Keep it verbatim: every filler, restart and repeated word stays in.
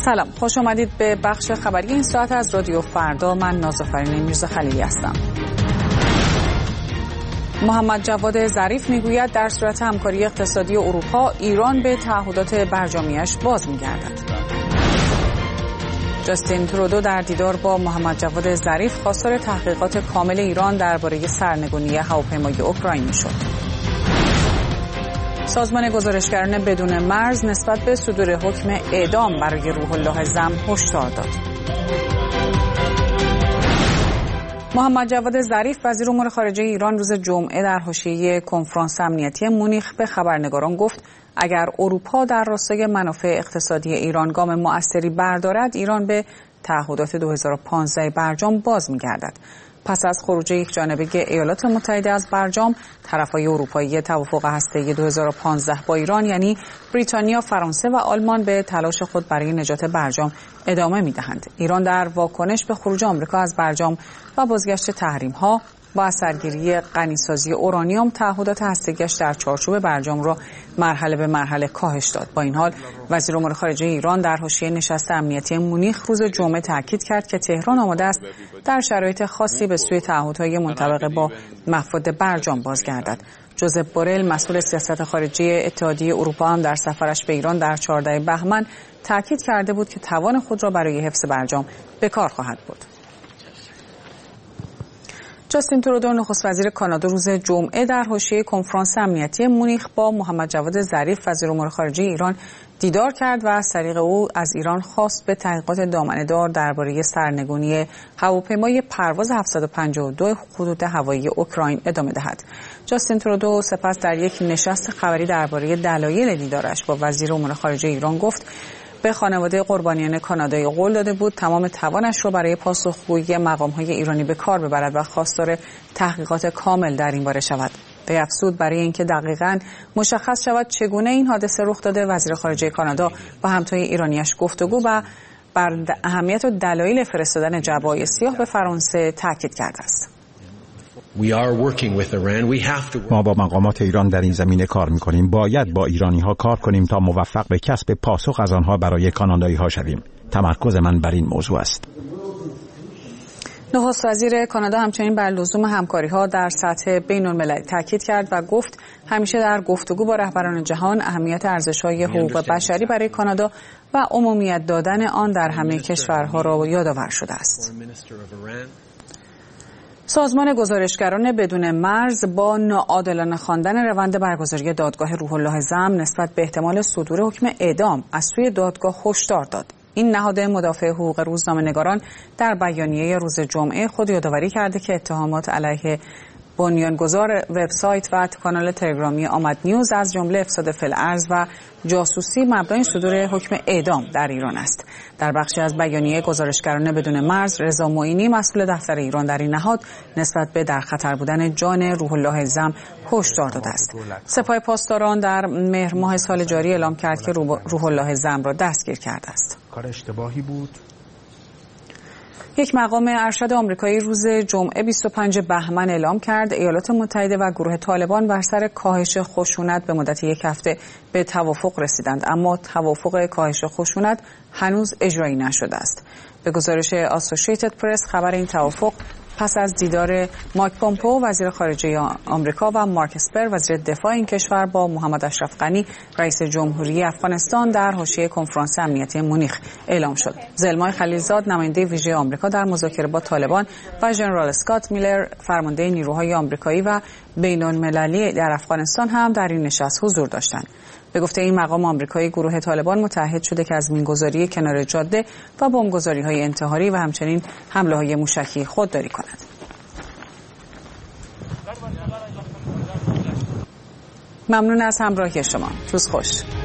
سلام، خوش آمدید به بخش خبری این ساعت از رادیو فردا. من نازافرین میرزا خلیلی هستم. محمد جواد ظریف میگوید در صورت همکاری اقتصادی اروپا ایران به تعهدات برجامیش باز میگردد. جاستین ترودو در دیدار با محمد جواد ظریف خواستار تحقیقات کامل ایران درباره سرنگونی هواپیمای اوکراینی شد. سازمان گزارشگران بدون مرز نسبت به صدور حکم اعدام برای روح الله زم هشدار داد. محمد جواد ظریف وزیر امور خارجه ایران روز جمعه در حاشیه کنفرانس امنیتی مونیخ به خبرنگاران گفت اگر اروپا در راستای منافع اقتصادی ایران گام مؤثری بردارد، ایران به تعهدات دو هزار و پانزده برجام باز می‌گردد. پس از خروج یک جانبه ایالات متحده از برجام، طرف‌های اروپایی توافق هسته‌ای دو هزار و پانزده با ایران یعنی بریتانیا، فرانسه و آلمان به تلاش خود برای نجات برجام ادامه می‌دهند. ایران در واکنش به خروج آمریکا از برجام و بازگشت تحریم‌ها با اثرگیری غنیسازی اورانیوم، تعهدات هسته‌ایش در چارچوب برجام را مرحله به مرحله کاهش داد. با این حال وزیر امور خارجه ایران در حاشیه نشست امنیتی مونیخ روز جمعه تاکید کرد که تهران آماده است در شرایط خاصی به سوی تعهدهای منطبق با مفاد برجام بازگردد. جوزپ بورل مسئول سیاست خارجی اتحادیه اروپا هم در سفرش به ایران در چهاردهم بهمن تاکید کرده بود که توان خود را برای حفظ برجام به کار خواهد برد. جاستین ترودو نخست وزیر کانادا روز جمعه در حاشیه کنفرانس امنیتی مونیخ با محمد جواد ظریف وزیر امور خارجه ایران دیدار کرد و از طریق او از ایران خواست به تحقیقات دامنه‌دار درباره سرنگونی هواپیمای پرواز هفتصد و پنجاه و دو خطوط هوایی اوکراین ادامه دهد. جاستین ترودو سپس در یک نشست خبری درباره دلایل دیدارش با وزیر امور خارجه ایران گفت به خانواده قربانیان کانادایی قول داده بود تمام توانش را برای پاسخگویی مقام‌های ایرانی به کار ببرد و خواستار تحقیقات کامل در این باره شود. به افزود برای اینکه دقیقاً مشخص شود چگونه این حادثه رخ داده، وزیر خارجه کانادا با همتای ایرانیش گفتگو و بر اهمیت و دلایل فرستادن جبهه‌های سیاه به فرانسه تاکید کرده است. ما با مقامات ایران در این زمینه کار می‌کنیم. باید با ایرانی‌ها کار کنیم تا موفق به کسب پاسخ از آنها برای کانادایی‌ها شویم. تمرکز من بر این موضوع است. نخست وزیر کانادا همچنین بر لزوم همکاری‌ها در سطح بین‌المللی تاکید کرد و گفت همیشه در گفتگو با رهبران جهان اهمیت ارزش‌های حقوق بشری برای کانادا و عمومیت دادن آن در همه کشورها را یادآور شده است. سازمان گزارشگران بدون مرز با ناعادلانه خواندن روند برگزاری دادگاه روح الله زم نسبت به احتمال صدور حکم اعدام از سوی دادگاه هشدار داد. این نهاد مدافع حقوق روزنامه‌نگاران در بیانیه روز جمعه خود یادآوری کرده که اتهامات علیه بنیانگذار وبسایت و کانال تلگرامی آمد نیوز از جمله افساد فی‌الارض و جاسوسی مبنای صدور حکم اعدام در ایران است. در بخشی از بیانیه گزارشگران بدون مرز، رضا معینی مسئول دفتر ایران در این نهاد نسبت به در خطر بودن جان روح الله زم هشدار داده است. سپاه پاسداران در مهر ماه سال جاری اعلام کرد که روح الله زم را دستگیر کرده است. کار اشتباهی بود. یک مقام ارشد آمریکایی روز جمعه بیست و پنجم بهمن اعلام کرد ایالات متحده و گروه طالبان بر سر کاهش خشونت به مدت یک هفته به توافق رسیدند، اما توافق کاهش خشونت هنوز اجرایی نشده است. به گزارش آسوشیتد پرس خبر این توافق پس از دیدار مایک پومپئو وزیر خارجه آمریکا و مارک اسپر وزیر دفاع این کشور با محمد اشرف غنی رئیس جمهوری افغانستان در حاشیه کنفرانس امنیتی مونیخ اعلام شد. زلمای خلیلزاد نماینده ویژه آمریکا در مذاکره با طالبان و ژنرال اسکات میلر فرمانده نیروهای آمریکایی و بین‌المللی در افغانستان هم در این نشست حضور داشتند. به گفته این مقام آمریکایی، گروه طالبان متعهد شده که از مینگذاری کنار جاده و بمبگذاری‌های انتحاری و همچنین حمله‌های موشکی خودداری کند. ممنون از همراهی شما. روز خوش.